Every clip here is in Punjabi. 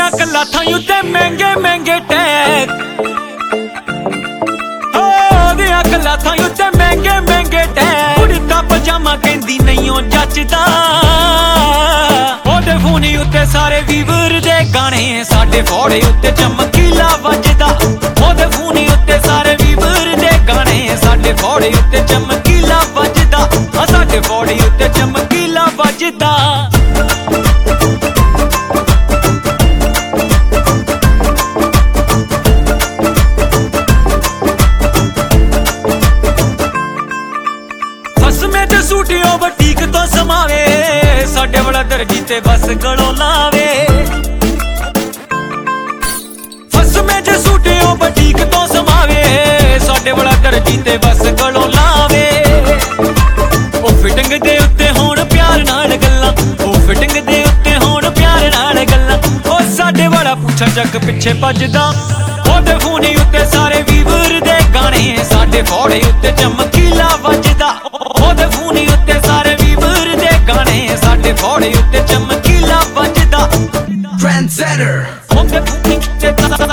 ਉਹਦੀਆਂ ਕਲਾਥਾਂ ਉੱਤੇ ਮਹਿੰਗੇ ਮਹਿੰਗੇ ਟੈਗ, ਉਹਦੀਆਂ ਕਲਾਥਾਂ ਉੱਤੇ ਮਹਿੰਗੇ ਮਹਿੰਗੇ ਟੈਗ। ਕੁੜਤਾ ਪਜਾਮਾ ਕਹਿੰਦੀ ਨਹੀਂ ਉਹ ਜੱਚਦਾ, ਉਹਦੇ ਫੋਨ ਉੱਤੇ ਸਾਰੇ ਵੀਵਰ ਦੇ ਗਾਣੇ, ਸਾਡੇ ਫੋੜੇ ਉੱਤੇ ਚਮਕੀਲਾ ਵੱਜਦਾ। ਉਹਦੇ ਫੋਨ ਉੱਤੇ ਸਾਰੇ ਵੀਵਰ ਦੇ ਗਾਣੇ, ਸਾਡੇ ਫੋੜੇ ਉੱਤੇ ਚਮਕੀਲਾ ਵੱਜਦਾ। ਸਾਡੇ ਫੋੜੇ ਉੱਤੇ ਚਮਕੀਲਾ ਵੱਜਦਾ। ਫਸਮੇ ਤੇ ਸੂਟਿਓ ਬਟੀਕ ਤੋਂ ਸਮਾਵੇ, ਸਾਡੇ ਵਾਲਾ ਦਰਜੀ ਤੇ ਬਸ ਗਲੋਂ ਲਾਵੇ। ਫਸਮੇ ਤੇ ਸੂਟਿਓ ਬਟੀਕ ਤੋਂ ਸਮਾਵੇ, ਸਾਡੇ ਵਾਲਾ ਦਰਜੀ ਤੇ ਬਸ ਗਲੋਂ ਲਾਵੇ। ਉਹ ਫਿਟਿੰਗ ਦੇ ਉੱਤੇ ਹੋਣ ਪਿਆਰ ਨਾਲ ਗੱਲਾਂ, ਉਹ ਫਿਟਿੰਗ ਦੇ ਉੱਤੇ ਹੋਣ ਪਿਆਰ ਨਾਲ ਗੱਲਾਂ। ਉਹ ਸਾਡੇ ਵਾਲਾ ਪੁੱਛਾ ਚੱਕ ਪਿੱਛੇ ਭੱਜਦਾ। ਉਹਦੇ ਫੋਨ ਉੱਤੇ ਸਾਰੇ ਵੀਵਰ ਦੇ ਗਾਣੇ, ਸਾਡੇ ਫੋੜੇ ਉੱਤੇ ਚਮਕੀਲਾ ਵੱਜਦਾ। ਉਹਦੇ ਫੋਨ ਉੱਤੇ ਸਾਰੇ ਵੀਵਰ ਦੇ ਗਾਣੇ, ਸਾਡੇ ਫੋੜੇ ਉੱਤੇ ਚਮਕੀਲਾ ਵੱਜਦਾ। Trendsetter ਉਹਦੇ ਫੋਨ ਉੱਤੇ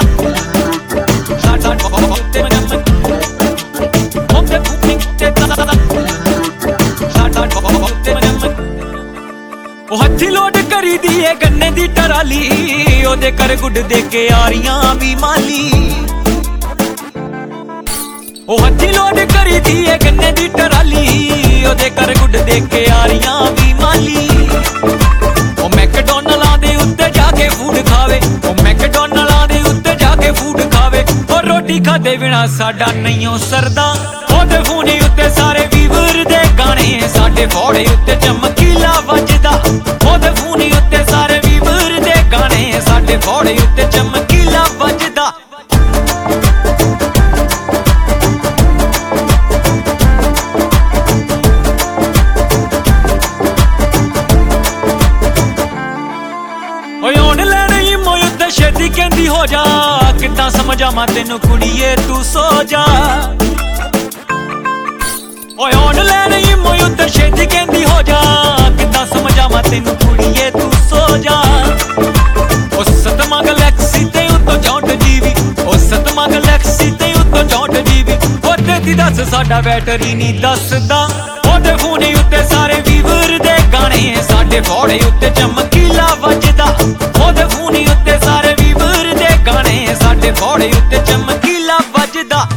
ਉਹ ਹੱਥੀ ਲੋਡ ਕਰੀ ਦੀ ਏ ਗੰਨੇ ਦੀ ਟਰਾਲੀ, ਉਹਦੇ ਕਰ ਗੁੱਡ ਦੇ ਕੇ ਆਰੀਆਂ ਵੀ ਮਾਲੀ। ਉਹ ਹੱਥੀ ਲੋਡ ਕਰੀ ਦੀ ਏ ਗੰਨੇ ਦੀ ਟਰਾਲੀ, ਉਹਦੇ ਕਰ ਗੁੱਡ ਦੇ ਕੇ ਆਰੀਆਂ ਵੀ ਮਾਲੀ। ਉਹ ਮੈਕਡੋਨਲਡਾਂ ਦੇ ਉੱਤੇ ਜਾ ਕੇ ਫੂਡ ਖਾਵੇ, ਉਹ ਮੈਕਡੋਨਲਡਾਂ ਦੇ ਉੱਤੇ ਜਾ ਕੇ ਫੂਡ ਖਾਵੇ। ਉਹ ਰੋਟੀ ਖਾਦੇ ਬਿਨਾ ਸਾਡਾ ਨਹੀਂ ਓ ਸਰਦਾ। ਉਹਦੇ ਫੋਨ ਉੱਤੇ ਸਾਰੇ ਵੀਵਰ ਦੇ ਗਾਣੇ, ਸਾਡੇ ਫੋੜੇ ਉੱਤੇ ਚਮਕੀਲਾ ਵੱਜਦਾ। ਉਹਦੇ ਫੋਨ ਉੱਤੇ ਸਾਰੇ ਵੀਵਰ ਦੇ ਗਾਣੇ, ਸਾਡੇ ਫੋੜੇ ਉੱਤੇ ਚਮਕੀਲਾ ਵੱਜਦਾ। ਓਏ ਆਨਲਾਈਨ ਹੀ ਮੋਇ ਉੱਤੇ ਛੇਤੀ ਕਹਿੰਦੀ ਹੋ ਜਾ, ਕਿੱਦਾਂ ਸਮਝਾਵਾਂ ਤੈਨੂੰ ਕੁੜੀਏ ਤੂੰ ਸੋ ਜਾ। ਓਏ ਆਨਲਾਈਨ ਹੀ ਮੋਇ ਉੱਤੇ ਛੇਤੀ ਕਹਿੰਦੀ ਹੋ ਜਾ, ਕਿੱਦਾਂ ਸਮਝਾਵਾਂ ਤੈਨੂੰ ਕੁੜੀਏ ਤੂੰ ਸੋ ਜਾ। ਉਹ ਸਤਵਾਂ ਗਲੈਕਸੀ ਤੇ ਉੱਤੋਂ 64 GB, ਉਹ ਸਤਵਾਂ ਗਲੈਕਸੀ ਤੇ ਉੱਤੋਂ 64 GB। ਉਹਦੇ ਦੀ ਦੱਸ ਸਾਡਾ ਬੈਟਰੀ ਨਹੀਂ ਦੱਸਦਾ। ਉਹਦੇ ਫੋਨ ਉੱਤੇ ਸਾਰੇ ਵੀਵਰ ਦੇ ਗਾਣੇ, ਸਾਡੇ ਫੋੜੇ ਉੱਤੇ ਚਮਕੀਲਾ ਵੱਜਦਾ। ਉਹਦੇ ਫੋਨ ਉੱਤੇ ਸਾਰੇ ਵੀਵਰ ਦੇ ਗਾਣੇ, ਸਾਡੇ ਫੋੜੇ ਉੱਤੇ ਚਮਕੀਲਾ ਵੱਜਦਾ।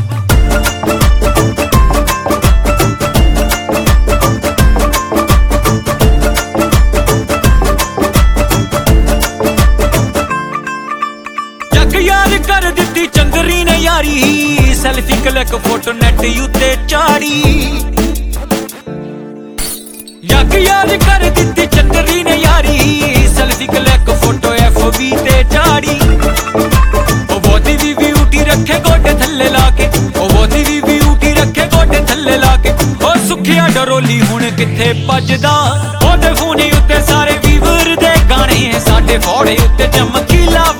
ਯਾਰ ਕਰ ਦਿੱਤੀ ਚੰਦਰੀ ਨੇ ਯਾਰੀ, ਸੈਲਫੀ ਕਲਿੱਕ ਫੋਟੋ ਨੈਟ ਉੱਤੇ ਚਾੜੀ। ਯਾਰ ਕਰ ਦਿੱਤੀ ਚੰਦਰੀ ਨੇ ਯਾਰੀ, ਸੈਲਫੀ ਕਲਿੱਕ ਫੋਟੋ FB ਤੇ ਚਾੜੀ। ਉਹ ਬਹੁਤੀ ਵੀ ਬਿਊਟੀ ਰੱਖੇ ਗੋਡੇ ਥੱਲੇ ਲਾ ਕੇ, ਉਹ ਬਹੁਤੀ ਵੀ ਬਿਊਟੀ ਰੱਖੇ ਗੋਡੇ ਥੱਲੇ ਲਾ ਕੇ। ਉਹ ਸੁੱਖਿਆ ਡਰੋਲੀ ਹੁਣ ਕਿੱਥੇ ਭੱਜਦਾ। ਉਹਦੇ ਫੋਨ ਉੱਤੇ ਸਾਰੇ ਵੀਵਰ ਦੇ ਗਾਣੇ, ਸਾਡੇ ਫੋੜੇ ਉੱਤੇ ਚਮਕੀਲਾ